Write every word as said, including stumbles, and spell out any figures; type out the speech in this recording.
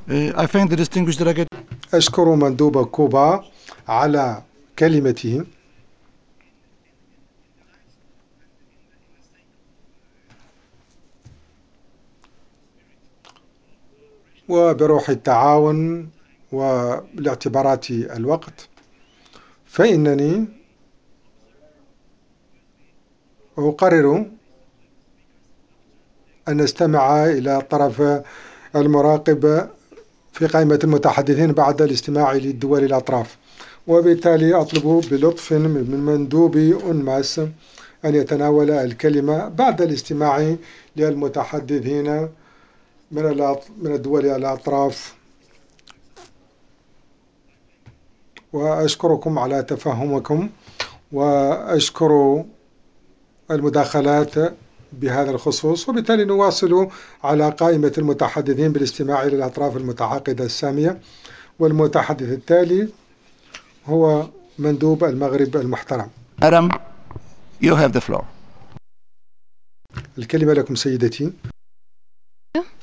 I thank the distinguished delegate. أشكر مندوب كوبا على كلمته. وبروح التعاون ولاعتبارات الوقت فإنني أقرر أن نستمع إلى الطرف المراقب في قائمة المتحدثين بعد الاستماع للدول الأطراف، وبالتالي أطلب بلطف من مندوب أنماس أن يتناول الكلمة بعد الاستماع للمتحدثين من الدول الأطراف. وأشكركم على تفهمكم، وأشكر المداخلات بهذا الخصوص، وبالتالي نواصل على قائمة المتحدثين بالاستماع إلى الأطراف المتعاقدة السامية. والمتحدث التالي هو مندوب المغرب المحترم. Madam, you have the floor. الكلمة لكم سيدتي.